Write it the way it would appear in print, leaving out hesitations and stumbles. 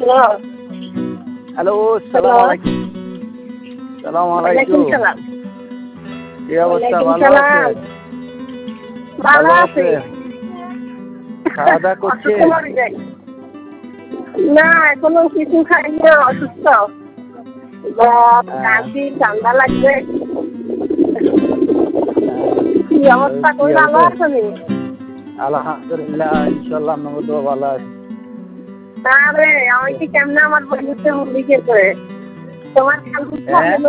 Hello hello, hello সালাম আলাইকুম। সালাম ওয়ালাইকুম আলাইকুম। সালাম। কি অবস্থা, ওয়ালাইকুম ভালো সালাম। আছেন? ভালো ভালো আছি। আছেন? খাওয়া দাওয়া করছেন? অসুস্থ মরে যাই। না এখনো কিছু খাইনি, অসুস্থ। কাশি ঠান্ডা লাগবে। কি অবস্থা, কি কই ভালো হবে? আছেন? আলহামদুলিল্লাহ, ইনশাল্লাহ আপনাকে তো ভালো আছে। আরে আমি কি কেমনে আমার বন্ধুত্ব লিখে করে তোমার খেয়াল হ্যাঁ?